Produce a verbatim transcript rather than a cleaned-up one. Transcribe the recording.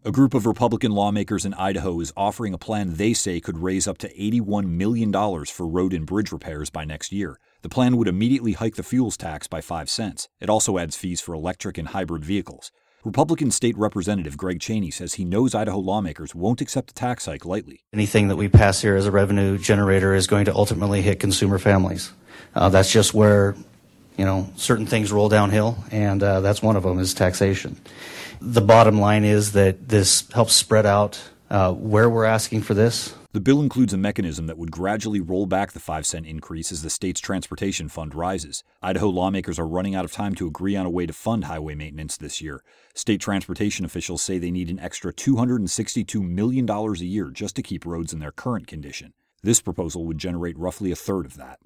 A group of Republican lawmakers in Idaho is offering a plan they say could raise up to eighty-one million dollars for road and bridge repairs by next year. The plan would immediately hike the fuels tax by five cents. It also adds fees for electric and hybrid vehicles. Republican State Representative Greg Cheney says he knows Idaho lawmakers won't accept a tax hike lightly. Anything that we pass here as a revenue generator is going to ultimately hit consumer families. Uh, that's just where, you know, certain things roll downhill, and uh, that's one of them is taxation. The bottom line is that this helps spread out uh, where we're asking for this. The bill includes a mechanism that would gradually roll back the five cent increase as the state's transportation fund rises. Idaho lawmakers are running out of time to agree on a way to fund highway maintenance this year. State transportation officials say they need an extra two hundred sixty-two million dollars a year just to keep roads in their current condition. This proposal would generate roughly a third of that.